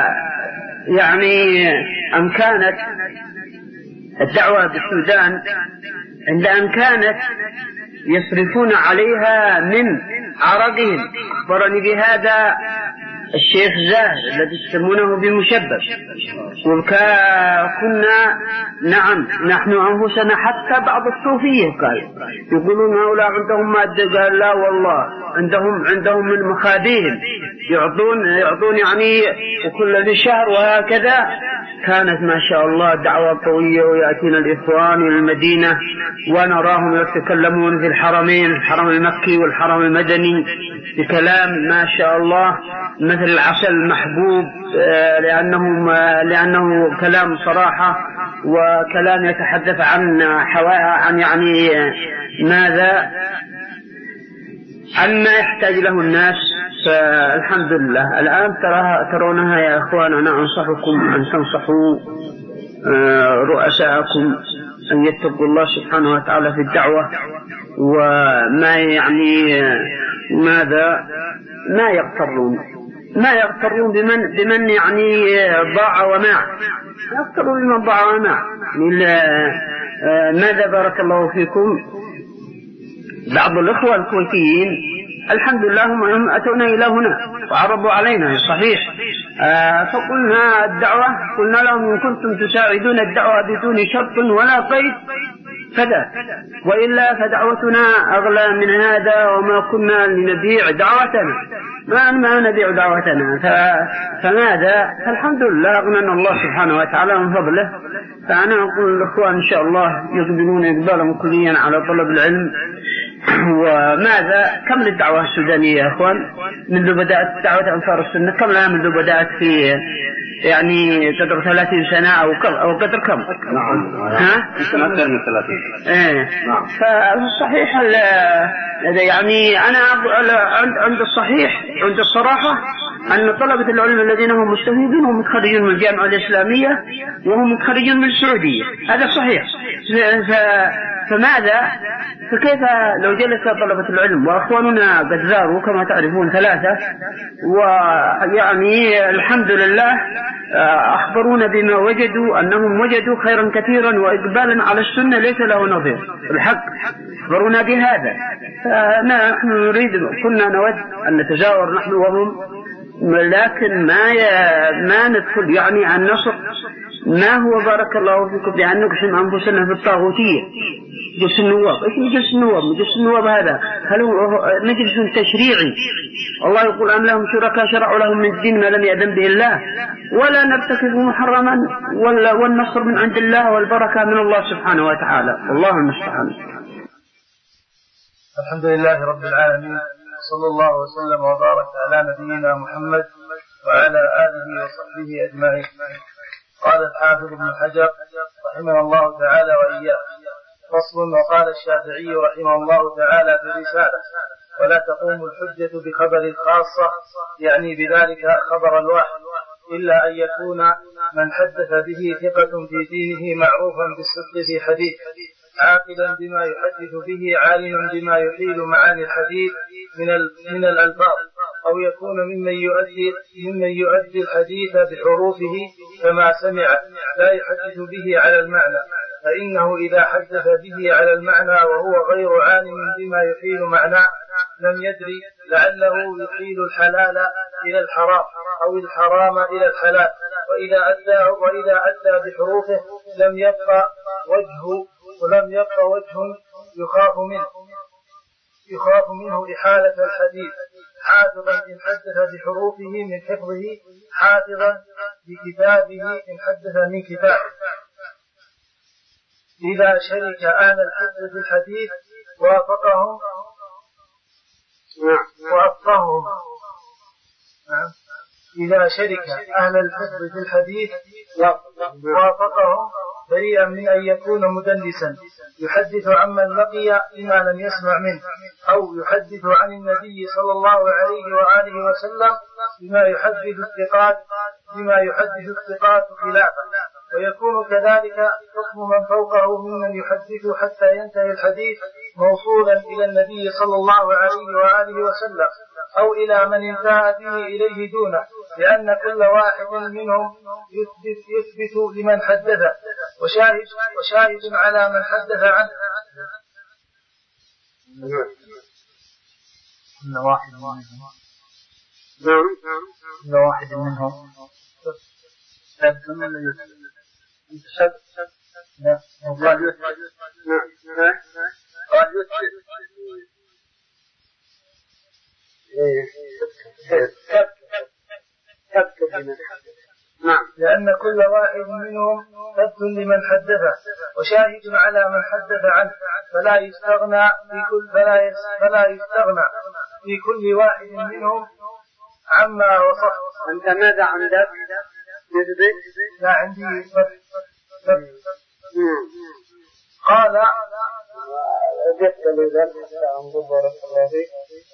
يعني أن كانت الدعوة بالسودان، عند أن كانت يصرفون عليها من عرقهم. أخبرني بهذا الشيخ زاهر الذي يسمونه بمشبب. وكنا نعم نحن أنفسنا حتى بعض الصوفية قال يقولون هؤلاء عندهم مادة، قال لا والله عندهم عندهم من مخابيهم يعطون يعطون يعني وكل ذي شهر وهكذا. كانت ما شاء الله دعوة قوية، ويأتينا الإخوان من المدينة ونراهم يتكلمون في الحرمين، الحرم المكي والحرم المدني، بكلام ما شاء الله مثل العسل المحبوب، لأنه لأنه كلام صراحة وكلام يتحدث عن حواها عن يعني ماذا عن ما يحتاج له الناس. فالحمد لله الآن تراها ترونها يا إخوان. أنا أنصحكم أن تنصحوا رؤساءكم أن يتقوا الله سبحانه وتعالى في الدعوة، وما يعني ماذا ما يغترون ما يغترون بمن بمن يعني ضاع وماع، يغترون بمن ضاع وماع. ماذا بارك الله فيكم بعض الإخوة الكويتيين الحمد لله هم أتونا إلى هنا وعرضوا علينا صحيح، آه فقلنا الدعوة قلنا لهم إن كنتم تساعدون الدعوة بدون شرط ولا قيد فذا، وإلا فدعوتنا أغلى من هذا، وما كنا لنبيع دعوتنا ما ما نبيع دعوتنا. فماذا فالحمد لله أغنى الله سبحانه وتعالى من فضله. فأنا أقول للأخوان إن شاء الله يقبلون إقبالا كليا على طلب العلم. وماذا كم للدعوة السودانية يا أخوان منذ بدأت دعوة أنصار السنة؟ كم لها منذ بدأت في يعني قدر ثلاثين سنة أو كم أو قدر كم؟ نعم. ها؟ أكثر من ثلاثين. إيه. نعم. فالصحيح يعني أنا عند عند الصحيح عند الصراحة أن طلبة العلم الذين هم مستفيدون هم متخرجون من الجامعة الإسلامية وهم متخرجون من السعودية، هذا صحيح. فماذا فكيف لو جلس طلبة العلم وأخواننا قد زاروا كما تعرفون ثلاثة، ويعني الحمد لله أخبرونا بما وجدوا أنهم وجدوا خيرا كثيرا وإقبالا على السنة ليس له نظير الحق، أخبرونا بهذا. فنحن نريد كنا نود أن نتجاور نحن وهم، لكن ما ما ندخل يعني النصر ما هو بارك الله فيكم بأن نقسم أنفسنا في الطاغوتية. مجلس النواب ايش مجلس النواب؟ مجلس النواب هذا هل هو مجلس تشريعي؟ الله يقول أم لهم شركاء شرعوا لهم من الدين ما لم يأذن به الله، ولا نرتكب محرما والنصر من عند الله والبركة من الله سبحانه وتعالى. الله المستعان. الحمد لله رب العالمين، صلى الله وسلم وبارك على نبينا محمد وعلى آله وصحبه أجمعين. قال الحافظ ابن حجر رحمه الله تعالى وإياه: فصل. وقال الشافعي رحمه الله تعالى في رسالة: ولا تقوم الحجة بخبر الخاصة، يعني بذلك خبر الواحد، إلا أن يكون من حدث به ثقة في دينه معروفا بالصدق في حديث، عاقلا بما يحدث به، عالما بما يحيل معاني الحديث من من الألفاظ، أو يكون ممن يؤدي ممن يؤدي الحديث بحروفه كما سمع، لا يحدث به على المعنى، فإنه إذا حدث به على المعنى وهو غير عالم بما يحيل معناه لم يدري، لعله يحيل الحلال إلى الحرام أو الحرام إلى الحلال، وإذا أدى وإذا أدى بحروفه لم يبقى وجه ولم يبقى وجه يخاف منه يخاف منه إحالة الحديث، حافظا إن حدث بحروفه من حفظه، حافظا بكتابه إن حدث من كتابه. إذا شرك أهل الحفظ في الحديث وافقهم وأفقههم إذا شرك أهل الحفظ في الحديث وافقهم بريئا من أن يكون مدلسا يحدث عمن لقي بما لم يسمع منه، أو يحدث عن النبي صلى الله عليه وآله وسلم بما يحدث الثقات بما يحدث الثقات خلافه، ويكون كذلك حكم من فوقه ممن يحدث حتى ينتهي الحديث موصولا إلى النبي صلى الله عليه وآله وسلم، أو إلى من انتهى به إليه دونه، لأن كل واحد منهم يثبت, يثبت لمن حدث وشاهد, وشاهد على من حدث عنه. كل واحد منهم نعم كل واحد منهم ثبت ولا يثبت؟ لا قال يثبت. نعم قال يثبت. نعم لأن كل واحد منهم ثبت لمن حدثه وشاهد على من حدث عنه، فلا يستغنى في كل فلا فلا يستغنى في كل واحد منهم عما وصف. أنت ماذا عندك؟ نثبت؟ لا عندي قال جبت لي ذلك أنظر بارك الله فيك.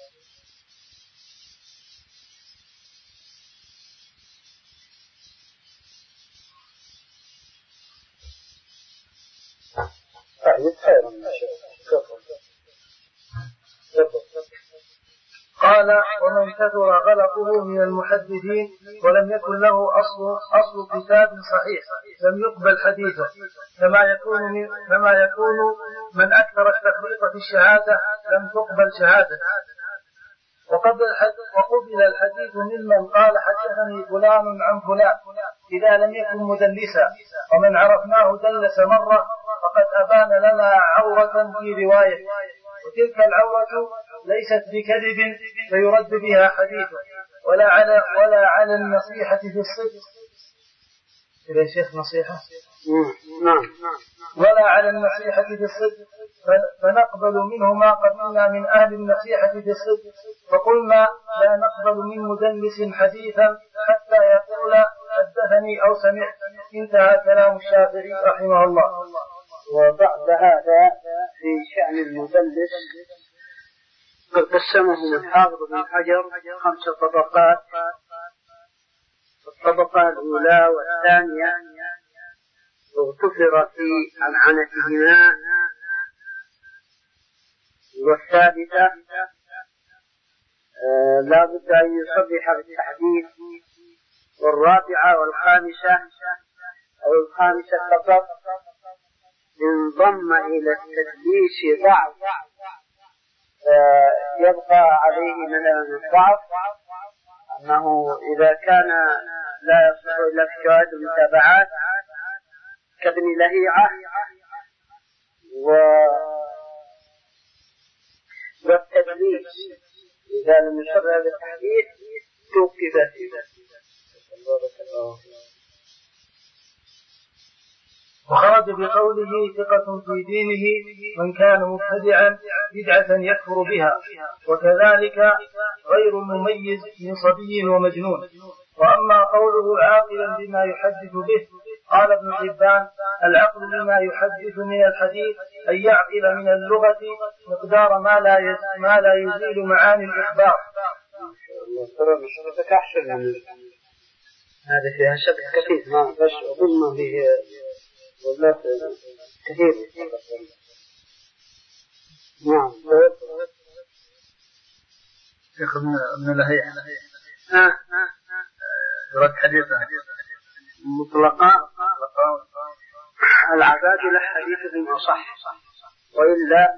قال ومن كثر غلطه من المحدثين ولم يكن له أصل أصل كتاب صحيح لم يقبل حديثه، كما يكون من كما يكون من أكثر التخليط في الشهادة لم تقبل شهادته. وقبل وقبل الحديث ممن قال حدثني فلان عن فلان إذا لم يكن مدلسا، ومن عرفناه دلس مرة فقد أبان لنا عورة في رواية، وتلك العورة ليست بكذب فيرد بها حديثه، ولا على ولا على النصيحة في الصدق. إلى شيخ نصيحة؟ نعم. ولا على النصيحة في الصدق، فنقبل منه ما قبلنا من أهل النصيحة في الصدق، فقلنا لا نقبل من مدلس حديثا حتى يقول حدثني أو سمعت. انتهى كلام الشافعي رحمه الله. وبعد هذا في شأن المدلس قد قسمه الحافظ بن حجر خمس طبقات. الطبقة الأولى والثانية اغتفر في عنعنتهما، والثالثة آه لا بد أن يصرح بالتحديث، والرابعة والخامسة أو الخامسة فقط انضم إلى التدليس ضعف يبقى عليه مثلا الضعف، أنه إذا كان لا يصح إلا في شواهد المتابعات كابن لهيعة والتدليس إذا لم يصرح بالتحديث توقف فيه. وخرج بقوله ثقة في دينه من كان مبتدعا بدعة يكفر بها، وكذلك غير مميز من صبي ومجنون. وأما قوله عاقلا بما يحدث به، قال ابن حبان العقل بما يحدث من الحديث أن يعقل من اللغة مقدار ما لا ما لا يزيل معاني الإخبار. هذا فيها شبه كثير، ما بس أظن ما فيه ولا كثير. نعم. شيخ ابن لهيعة ها رد حديثه مطلقا العباد له حديث من أصح، وإلا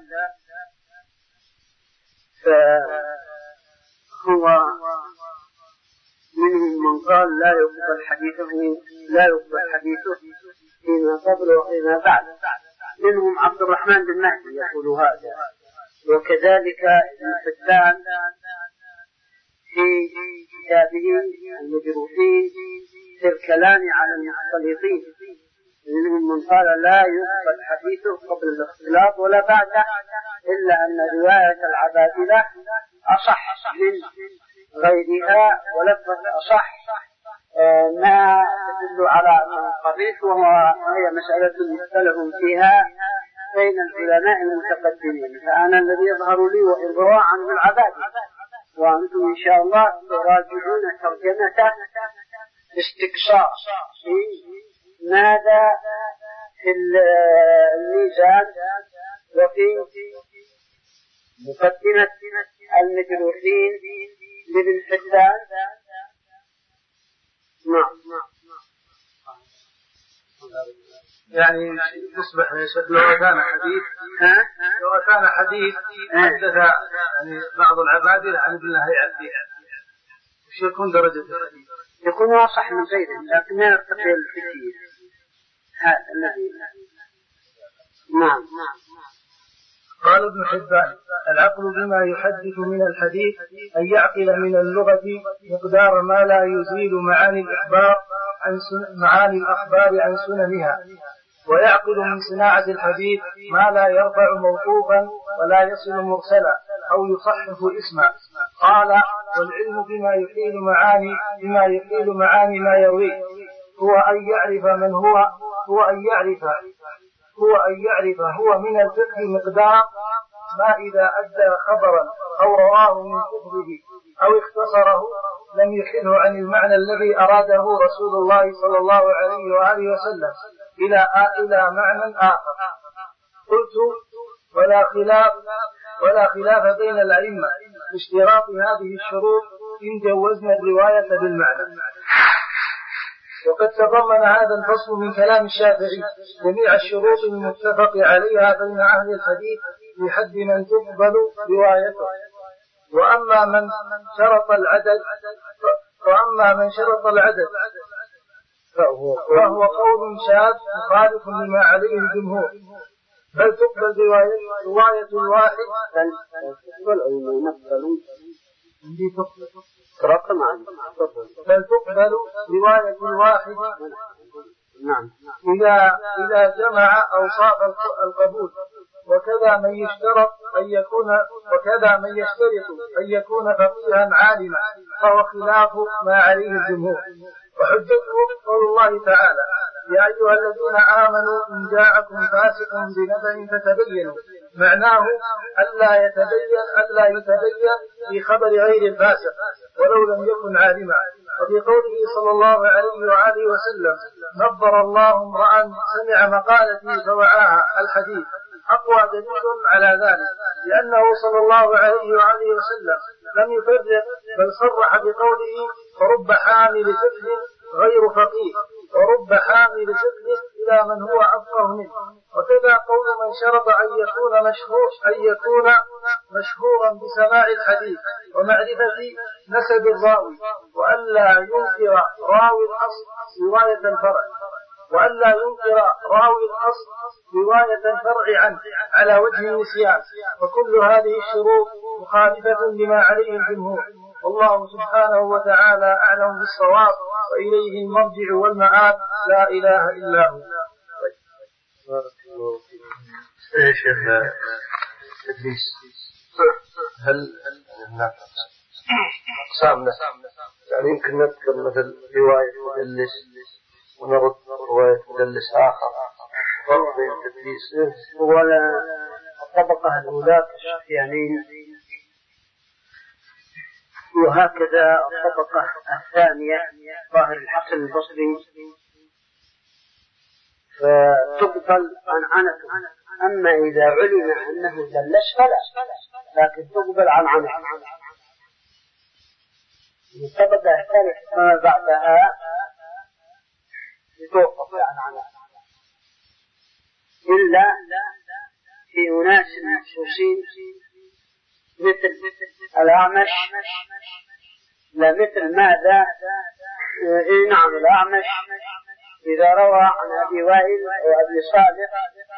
فهو منهم من قال لا يقبل حديثه لا يقبل حديثه فيما قبل وفيما بعد. منهم عبد الرحمن بن مهدي يقول هذا، وكذلك ابن حبان في كتابه المجروحين في الكلام على المختلطين. منهم من قال لا يقبل حديثه قبل الاختلاط ولا بعده، إلا أن رواية العبادلة أصح من غيرها، ولفظ أصح ما تدل على أنه صحيح، وهي مسألة مختلف فيها بين العلماء المتقدمين. فأنا الذي يظهر لي وإضراء عنه العباد، وأنتم إن شاء الله تراجعون ترجمته باستقصاء ماذا في الميزان وفي مقدمة المجروحين لابن حبان. نعم. يعني تصبح لو كان حديث لو كان حديث حدث يعني بعض العبادلة عن ابن هيئة فيها وش يكون درجة الحديث؟ يكون أصح من غيره لكن لا يرتقي الكثير. هذا الذي نعم. قال ابن حبان: العقل بما يحدث من الحديث أن يعقل من اللغة مقدار ما لا يزيل معاني الإخبار عن سن... معاني الأخبار عن سننها، ويعقل من صناعة الحديث ما لا يرفع موقوفا ولا يصل مرسلا أو يصحف اسما. قال: والعلم بما يحيل معاني بما يحيل معاني ما يرويه هو أن يعرف من هو هو أن يعرف هو أن يعرف هو من الفقه مقدار ما إذا أدى خبرا أو رواه من كتبه أو اختصره لم يحله عن المعنى الذي أراده رسول الله صلى الله عليه وآله وسلم إلى إلى معنى آخر. قلت: ولا خلاف ولا خلاف بين الأئمة باشتراط هذه الشروط إن جوزنا الرواية بالمعنى. وقد تضمن هذا الفصل من كلام الشافعي جميع الشروط المتفق عليها بين أهل الحديث بحد من تقبل روايته. وأما من شرط العدد وأما من شرط العدد فهو, فهو قول شاذ مخالف لما عليه الجمهور، بل تقبل رواية, رواية الواحد بل تقبل أو ينقبل بل تقبل رواية الواحد نعم إذا إذا جمع أوصاف القبول. وكذا من يشترط أن يكون وكذا من يشترط أن يكون فقيها عالما فهو خلاف ما عليه الجمهور. وحجته قول الله تعالى: يا أيها الذين آمنوا إن جاءكم فاسق بنبأ فتبينوا. معناه ألا يتبين ألا يتبين في خبر غير الفاسق ولو لم يكن عالما. وفي قوله صلى الله عليه وآله وسلم: نظر الله امرأ سمع مقالتي فوعاها الحديث، أقوى دليل على ذلك، لأنه صلى الله عليه وآله وسلم لم يفرق بل صرح بقوله: فرب حامل فقه غير فقيه ورب حامل فقه إلى من هو أفقه منه. وكذا قول من شرط أن يكون مشهور أن يكون مشهورا بسماع الحديث ومعرفة نسب الراوي، وألا ينكر راوي الأصل رواية الفرع وألا ينكر راوي الأصل رواية الفرع عنه على وجه النسيان. وكل هذه الشروط مخالفة لما عليه الجمهور، والله سبحانه وتعالى أعلم بالصواب، وإليه المرجع والمآب، لا إله إلا هو. يا شيخ تدليس، هل هناك أقسام يعني يمكن نذكر مثل رواية مدلس ونرد رواية مدلس آخر فرق بين التدليس؟ ولا الطبقة الأولى كالسفيانين، وهكذا الطبقة الثانية ظاهر الحسن البصري فتقبل عنعنته. أما إذا علم أنه دلس فلا، لكن تقبل عنعنته. الطبقة الثانية ما بعدها توقف عنعنته إلا في أناس مخصوصين مثل الأعمش. لا مثل ماذا؟ إيه نعم، الأعمش إذا روى عن أبي وائل وأبي صالح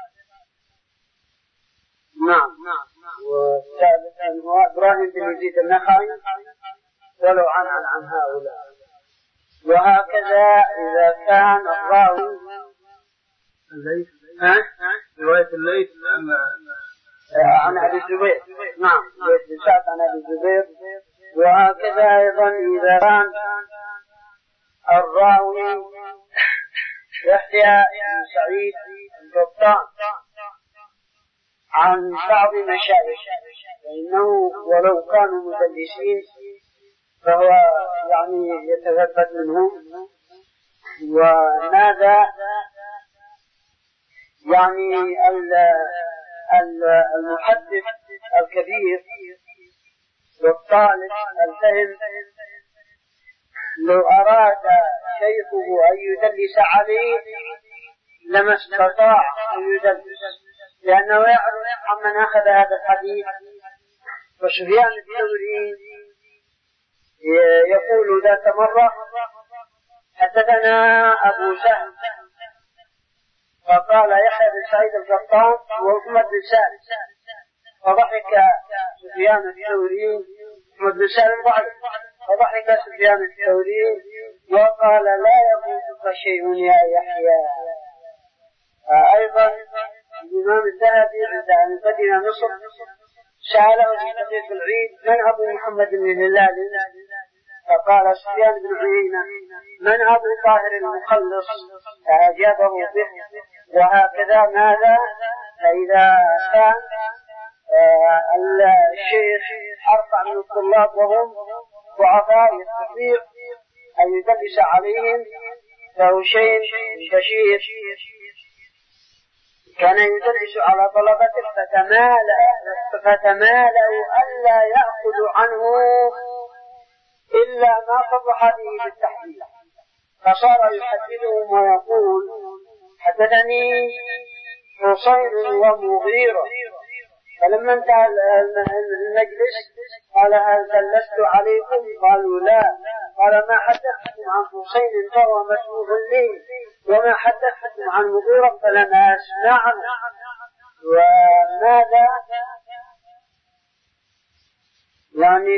نعم، وثالثا هو إبراهيم بن يزيد النخعي ولو عن عن عن هؤلاء. وهكذا إذا كان الراوي الليث رواية الليث عن أبي الزبير، نعم بن سعد عن أبي الزبير. وهكذا أيضا إذا كان الراوي يحيى بن سعيد القطان عن بعض مشايخ، فإنه ولو كانوا مدلسين فهو يعني يتثبت منهم. وماذا يعني المحدث الكبير والطالب الفهم لو أراد شيخه أن يدلس عليه لما استطاع أن يدلس، لأنه يعرف عمن أخذ هذا الحديث. وسفيان الثوري يقول ذات مرة: حدثنا أبو سهل، فقال يحيى بن سعيد القطان ومحمد بن سالم، فضحك سفيان الثوري. محمد بن سالم ضعيف، فضحك سفيان الثوري وقال: لا يفوتك شيء يا يحيى. أيضا الإمام الذهبي عند أن قدم مصر سأله في حديث العيد: من أبو محمد بن هلال؟ فقال سفيان بن عيينة: من أبو طاهر المخلص؟ فأجابه به. وهكذا ماذا فإذا كان الشيخ أرفع من الطلاب وهم ضعفاء يستطيع أن يدلس عليهم، فهو شيء بشير. كان يدلس على طلبته فتمالأوا ألا يأخذوا عنه إلا ما صرح به بالتحديد، فصار يحدثهم ويقول: حدثني حسين ومغيرة. فلما انتهى المجلس قال: هل دلست عليكم؟ قالوا: لا. قال: ما حدثتم عن حسين فهو مسموع لي، وما حدثتم عن مغيرة فلم أسمعه. وماذا يعني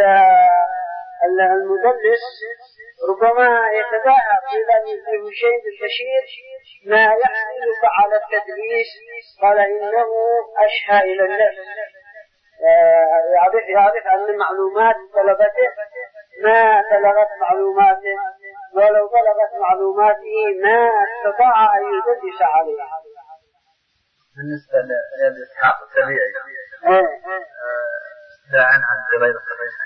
المدلس ربما يتداعى في ذلك شيء البشير ما يحملك على التدليس. قال: إنه أشهى إلى النفس، يعرف أن معلومات طلبته ما بلغت معلوماته، ولو بلغت معلوماته ما استطاع أن يدلس عليها. بالنسبة للإسحاق السبيعي لا عن عن غير الصحيح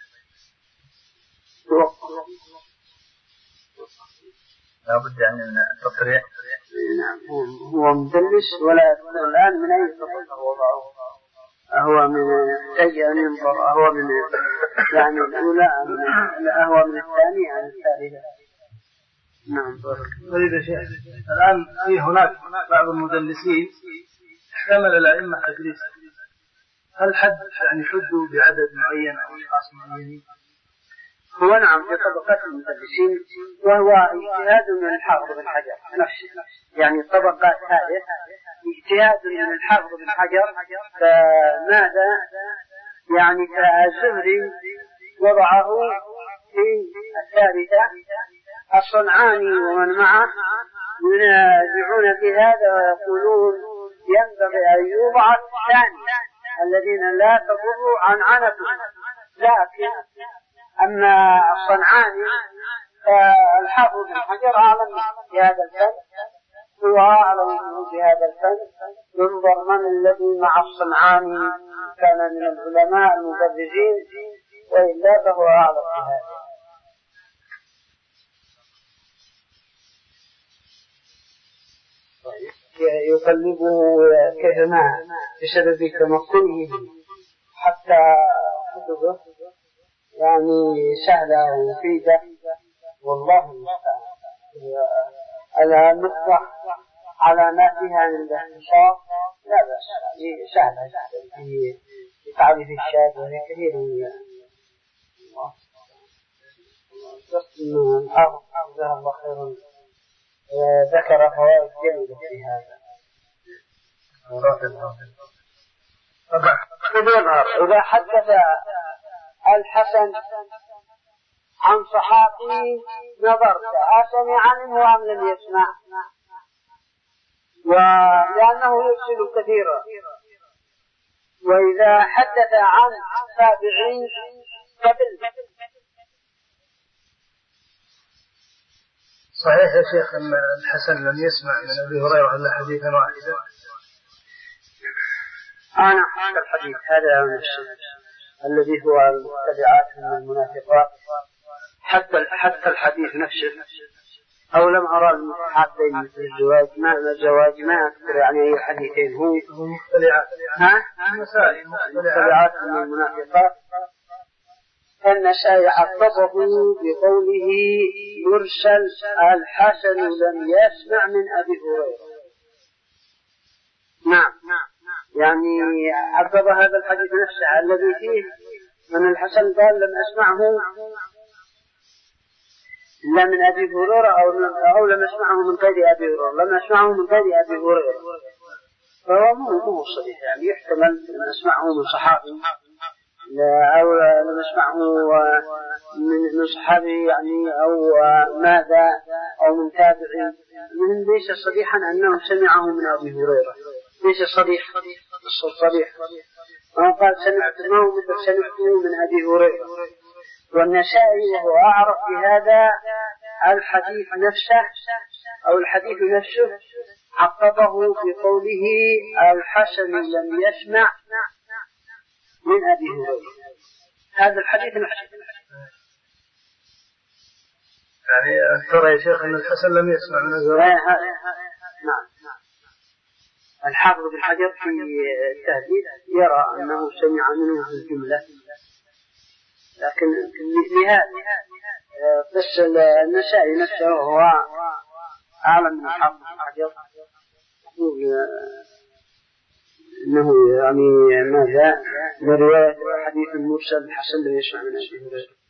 لا بد من التصريح. نعم، هو مدلس ولا يدخل الآن من أي تصريح وضعه. هو من يحتاج أن ينظر، هو من يعني الأولى هو من الثانية عن الثالثة. نعم. طيب يا شيخ، الآن في هناك بعض المدلسين احتمل الأئمة تدليس، هل حد يعني حدوا بعدد معين أو أشخاص معينين؟ هو نعم في طبقات المدلسين، وهو اجتهاد من الحافظ بن حجر نفسه، يعني الطبقات هذه اجتهاد من الحافظ بن حجر. فماذا يعني كالزهري وضعه في الثالثة، الصنعاني ومن معه ينازعون في هذا ويقولون ينبغي أن يوضع الثاني الذين لا تضر عن عنفهم. لكن أما الصنعاني الحافظ بن حجر أعلم في هذا الفن، هو أعلم في هذا الفن. ينظر من الذي مع الصنعاني كان من العلماء المدرسين، وإلا فهو أعلم في هذا. يقلبه كيفما بسبب تمكنه حتى كتبه يعني سهلة ومفيدة، والله المستعان. على نقطة علاماتها من الاختصار لا بأس، يعني سهلة في تعريف الشاذ وهي كثير من الحافظ جزاه الله خيرا ذكر فوائد جميلة في هذا. إذا حدث الحسن عن صحابي نظرت أسمع منه أم لم يسمع، ولأنه يفصل كثيرا. وإذا حدث عن تابعين قبل. صحيح يا شيخ أن الحسن لم يسمع من أبي هريرة إلا حديثا واحدا؟ أنا حتى الحديث هذا من الشرك الذي هو المتبعات من المنافقات، حتى حتى الحديث نفسه. أو لم أرى المتحدين مثل الزواج ما الزواج ما أذكر يعني أي حديثين هو مختلعات. ها؟ مسائل مختلعات من المنافقات. النسائي عقبه بقوله مرسل الحسن لم يسمع من أبي هريرة. نعم، يعني عقب هذا الحديث نفسه الذي فيه من الحسن قال لم أسمعه لا من أبي هريرة أو, أو لم أسمعه من غير أبي هريرة، لم أسمعه من غير أبي هريرة، فهو مو صحيح، يعني يحتمل أن أسمعه من صحابي أو لم أسمعه من صحابي يعني أو ماذا أو من تابعي، من ليس صريحا أنه سمعه من أبي هريرة، ليس صريح صريح. قال سمعت ما هو مثل سمعته من أبي هريرة. والنسائي وهو أعرف بهذا الحديث نفسه أو الحديث نفسه عقبه بقوله الحسن لم يسمع من أبي هريرة. هذا الحديث نفسه يعني ترى يا شيخ أن الحسن لم يسمع من أبي هريرة. نعم. الحافظ بن حجر في التهذيب يرى أنه سمع منه في الجملة، لكن لهذا بس النسائي نفسه هو أعلم من الحافظ بن حجر، يقول أنه يعني ماذا من رواية الحديث المرسل الحسن لم يسمع من أبي هريرة.